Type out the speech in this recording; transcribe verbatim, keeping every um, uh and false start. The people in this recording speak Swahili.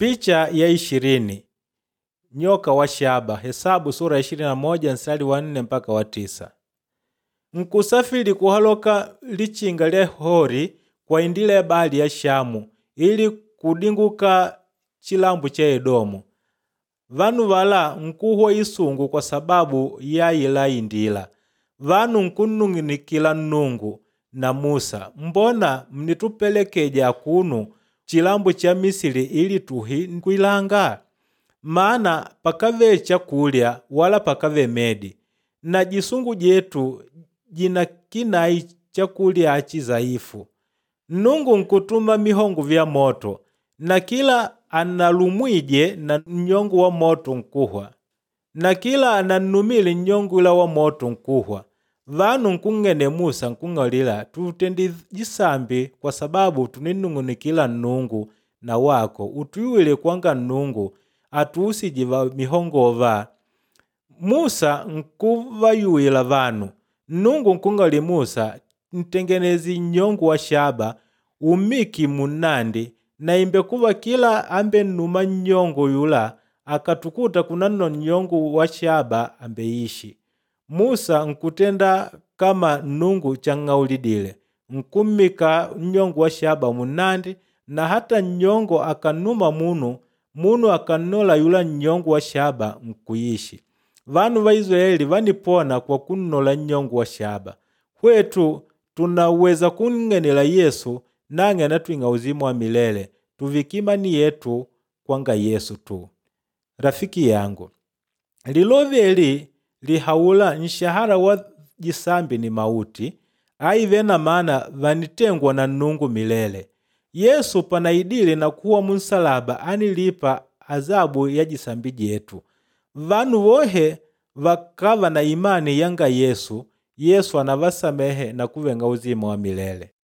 Picha ya ishirini. Nyoka wa shaba. Hesabu sura ishirini na moja mstari wa nne mpaka wa tisa. Nkusafiri kuhaloka lichinga lya hori kwa indila ya bahari ya Shamu ili kudinguka chilambu cha Edomu. Vanu vala nkuhwa isungu kwa sababu ya ila indila. Vanu nkunung'unikila Nnungu na Musa, mbona mnitupelekeja kunu chilambu cha Misiri ili tuhi nkwilanga? Maana pakave chakulya wala pakave medi, na jisungu jetu jina kinai chakulya achizaifu. Nnungu nkutuma mihongo vya moto, na kila analumwije na nyongu wa moto nkuhwa, na kila ananumile nyongu ila wa moto nkuhwa. Vanu nkung'ene Musa nkung'olila tutendi jisambi kwa sababu tuninung'unikila Nnungu na wako utuyuwile kwanga Nnungu atuusijiva mihongova. Musa nkuvayuwila vanu. Nnungu nkung'oli Musa ntengenezi nyongu wa shaba umiki munandi na imbe kuva kila ambe numa nyongu yula akatukuta kunano nyongu wa shaba ambe ishi. Musa nkutenda kama Nnungu chang'aulidile, nkumika nyongu wa shaba munandi na hata nyongo akanuma munu, munu akanola yula nyongu wa shaba nkuishi. Vanu wa Israeli vanipona kwa kunola nyongu wa shaba. Kwetu tunaweza kung'enela Yesu nange natwinga uzimu wa milele. Tuvikimani yetu kwanga Yesu tu. Rafiki yangu, liloveli lihaula nshahara wa jisambi ni mauti, aivena maana vanitengwa na Nnungu milele. Yesu panaidili na kuwa munsalaba anilipa azabu ya jisambi jetu. Vanu vohe vakava na imani yanga Yesu, Yesu anavasamehe na kuvenga uzima wa milele.